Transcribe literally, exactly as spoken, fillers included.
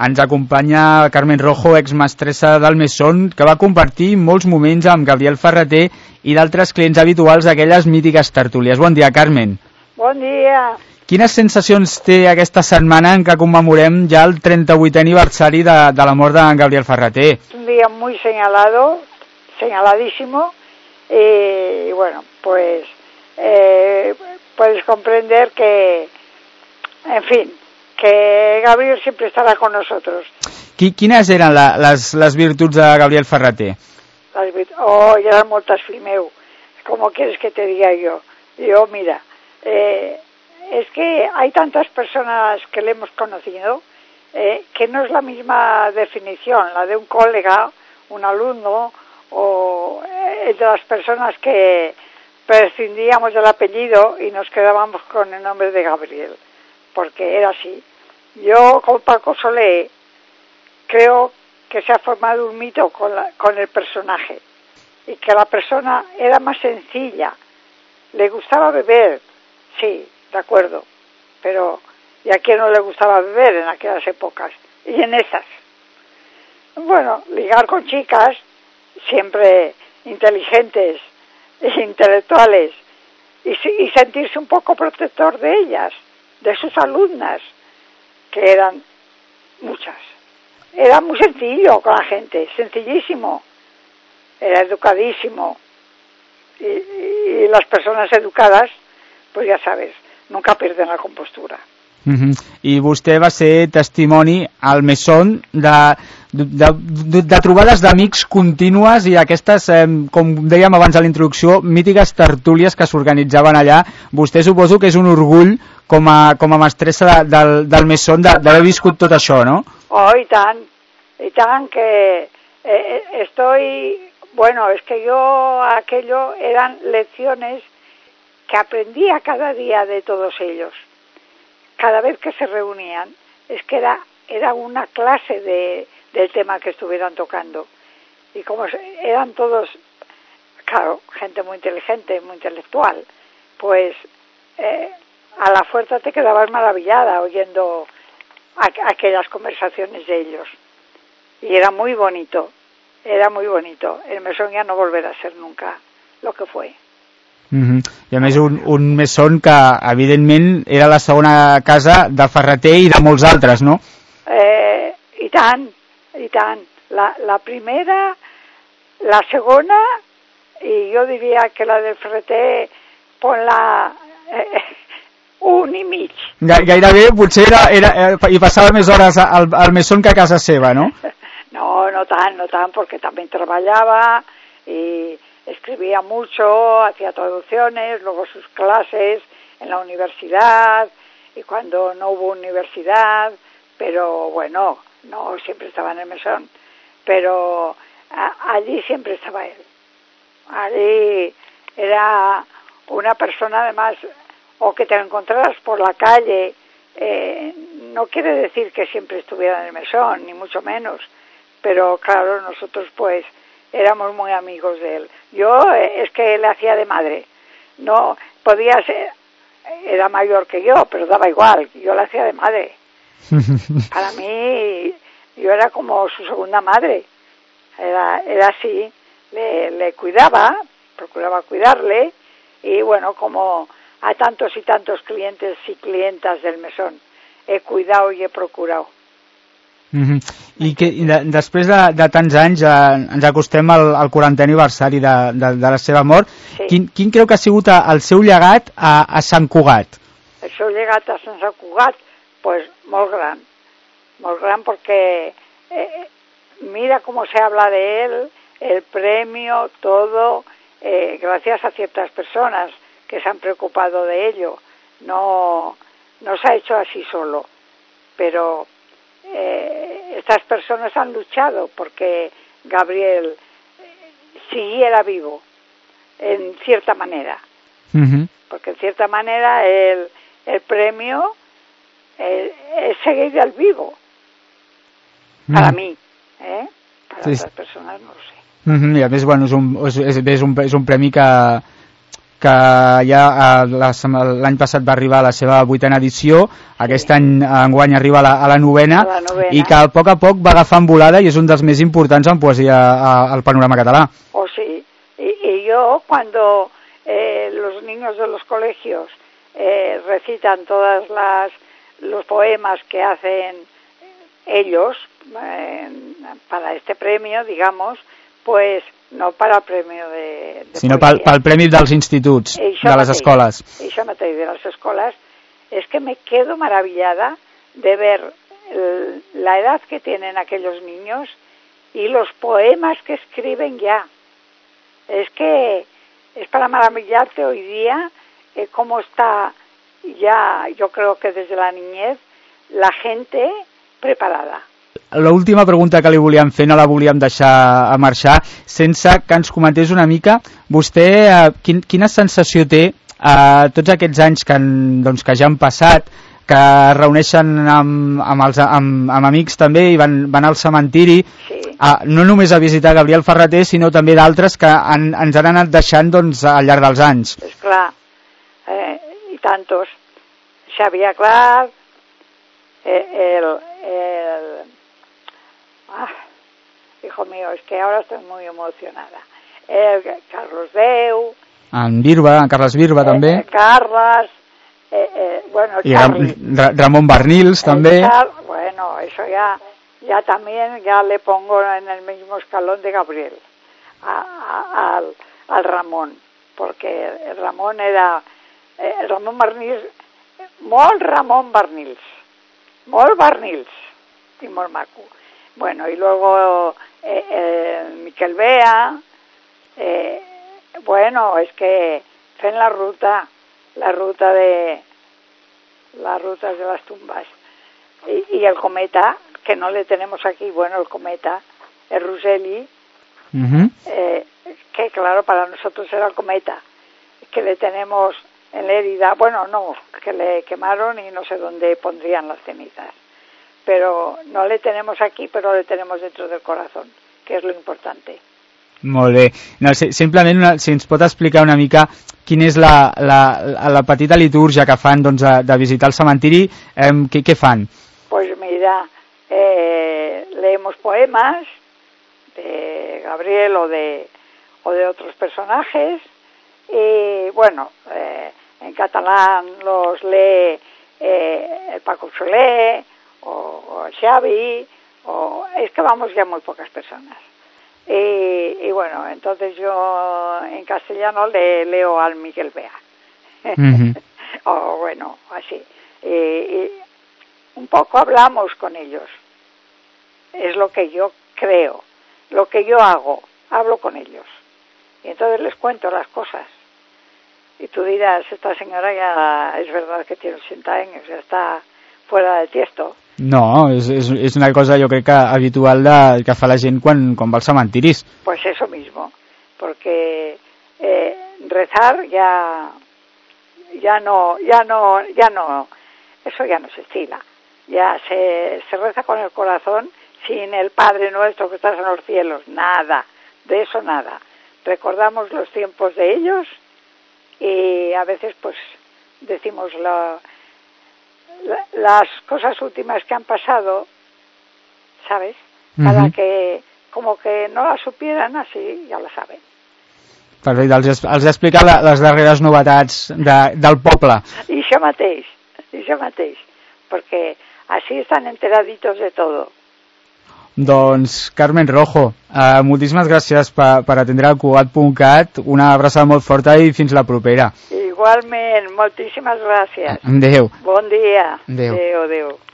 ens acompanya Carmen Rojo, exmestressa del Mesón, que va compartir molts moments amb Gabriel Ferrater i d'altres clients habituals d'aquelles mítiques tertúlies. Bon dia, Carmen. Bon dia. Quines sensacions té aquesta setmana en què commemorem ja el trenta-vuitè aniversari de, de la mort de Gabriel Ferrater? Un día muy señalado, señaladísimo, y bueno, pues eh, puedes comprender que, en fin, que Gabriel siempre estará con nosotros. Quines eren la, les, les virtuts de Gabriel Ferrater? Las virtuds, oh, ya eran moltes, Flimeu. ¿Cómo quieres que te diga yo? Yo, mira, eh, es que hay tantas personas que le hemos conocido eh, que no es la misma definición, la de un colega, un alumno, o eh, de las personas que prescindíamos del apellido y nos quedábamos con el nombre de Gabriel, porque era así. Yo, con Paco Solé, creo que se ha formado un mito con, la, con el personaje, y que la persona era más sencilla, le gustaba beber, sí, de acuerdo, pero ¿y a quién no le gustaba beber en aquellas épocas? Y en esas. Bueno, ligar con chicas, siempre inteligentes e intelectuales, y, y sentirse un poco protector de ellas, de sus alumnas, que eran muchas. Era muy sencillo con la gente, sencillísimo, era educadísimo, y, y las personas educadas, pues ja sabes, nunca pierden la compostura. Uh-huh. I vostè va ser testimoni al Mesón de, de, de, de trobades d'amics contínues i aquestes, eh, com dèiem abans a la introducció, mítiques tertúlies que s'organitzaven allà. Vostè suposo que és un orgull com a, com a mestressa de, del, del Mesón d'haver viscut tot això, ¿no? Oh, y tan, y tan que eh, estoy, bueno, es que yo aquello eran lecciones que aprendía cada día de todos ellos. Cada vez que se reunían, es que era, era una clase de, del tema que estuvieran tocando. Y como eran todos, claro, gente muy inteligente, muy intelectual, pues eh, a la fuerza te quedabas maravillada oyendo a, aquellas conversaciones de ellos. Y era muy bonito, era muy bonito. El Mesón ya no volverá a ser nunca lo que fue. Uh-huh. I a més un, un Mesón que evidentment era la segona casa de Ferrater i de molts altres, no? Eh, i tant, i tant. La, la primera, la segona, i jo diria que la de Ferrater, pon-la eh, un i mig. Gairebé potser era, era, eh, hi passava més hores al, al Mesón que a casa seva, no? No, no tant, no tant, porque también trabajaba y escribía mucho, hacía traducciones, luego sus clases en la universidad, y cuando no hubo universidad, pero bueno, no siempre estaba en el Mesón, pero a, allí siempre estaba él. Allí era una persona, además, o que te encontraras por la calle, eh, no quiere decir que siempre estuviera en el Mesón, ni mucho menos, pero claro, nosotros pues éramos muy amigos de él. Yo eh, es que le hacía de madre. No podía ser, era mayor que yo, pero daba igual. Yo le hacía de madre. Para mí, yo era como su segunda madre. Era, era así. Le, le cuidaba, procuraba cuidarle, y bueno, como a tantos y tantos clientes y clientas del Mesón he cuidado y he procurado. Uh-huh. I que de, després de, de tants anys eh, ens acostem al, al quarantè aniversari de, de, de la seva mort. Sí. Quin, quin creu que ha sigut el seu llegat a, a Sant Cugat? El seu llegat a Sant Cugat, pues molt gran, molt gran, porque eh, mira cómo se habla de él, el premio, todo, eh, gracias a ciertas personas que se han preocupado de ello. No, no se ha hecho así solo, pero Eh, estas personas han luchado porque Gabriel siguiera vivo en cierta manera, uh-huh. Porque en cierta manera el, el premio el, es seguir al vivo, uh-huh. Para mí, ¿eh? Para sí. Otras personas no lo sé. Uh-huh. I a més, bueno, és un, és, és, un, és un premi que que ja l'any passat va arribar a la seva vuitena edició, aquest sí. any enguany arriba a la, a la novena, a la novena, i que a poc a poc va agafant volada i és un dels més importants en poesia al panorama català. Oh, sí. Y, y yo cuando eh, los niños de los colegios eh, recitan todas las los poemas que hacen ellos eh, para este premio, digamos, pues no para el premio de, de sinó pel, pel premi dels instituts, de les mateix, escoles. Això mateix, de las escolas, es que me quedo maravillada de ver el, la edad que tienen aquellos niños y los poemas que escriben ya. Es que es para maravillarte hoy día eh, cómo está ya, yo creo que desde la niñez, la gente preparada. L'última pregunta que li volíem fer, no la volíem deixar a marxar, sense que ens comentés una mica, vostè eh, quin, quina sensació té eh, tots aquests anys que, doncs, que ja han passat, que es reuneixen amb, amb, els, amb, amb amics també i van, van al cementiri, sí. a, no només a visitar Gabriel Ferrater, sinó també d'altres que han, ens han anat deixant doncs, al llarg dels anys. Esclar, eh, i tantos. Xavier Clark, eh, el... el ah, hijo mío, es que ahora estoy muy emocionada. El Carlos Deu... En Birba, en Carles Birba, eh, també. Eh, Carles... Eh, eh, bueno, y Ra Ramón Barnils también. Bueno, eso ya, ya también ya le pongo en el mismo escalón de Gabriel, a, a, al, al Ramón, porque el Ramón era, eh, el Ramón Barnils, molt Ramón Barnils, molt Barnils, y molt maco. Bueno, y luego eh, eh, Miquel Bea, eh, bueno, es que fue en la ruta, la ruta de las rutas de las tumbas y, y el cometa que no le tenemos aquí, bueno, el cometa, el Rosselli, uh-huh. eh, que claro para nosotros era el cometa que le tenemos en Lérida, bueno no, que le quemaron y no sé dónde pondrían las cenizas, pero no le tenemos aquí, pero le tenemos dentro del corazón, que es lo importante. Molt bé. No, simplement, una, si ens pot explicar una mica quina és la, la, la petita litúrgia que fan doncs, de, de visitar el cementiri, eh, què, què fan? Pues mira, eh, leemos poemas de Gabriel o de, o de otros personajes y bueno, eh, en catalán los lee eh, el Paco Soler o, o el Xavi, o, es que vamos ya muy pocas personas. Y, y bueno, entonces yo en castellano le leo al Miquel Bea. Uh-huh. O bueno, así. Y, y un poco hablamos con ellos. Es lo que yo creo, lo que yo hago, hablo con ellos. Y entonces les cuento las cosas. Y tú dirás, esta señora ya es verdad que tiene ochenta años, ya está fuera de tiesto. No, és, és, és una cosa jo crec que habitual de, que fa la gent quan, quan va als cementiris. Pues eso mismo, porque eh, rezar ya ya no, ya no, ya no, eso ya no se estila. Ya se, se reza con el corazón sin el Padre Nuestro que estás en los cielos, nada, de eso nada. Recordamos los tiempos de ellos y a veces pues decimos la las cosas últimas que han pasado, ¿sabes? Para uh-huh. que, como que no las supieran, así ja la saben. Perfecte, els, els he explicat la, les darreres novetats de, del poble. I això mateix, això mateix, perquè així estan enteraditos de todo. Doncs, Carmen Rojo, eh, moltíssimes gràcies per, per atendre el Cugat punt cat, una abraçada molt forta i fins la propera. Igualment, moltíssimes gràcies. Adéu. Bon dia. Adéu. Adéu, adéu.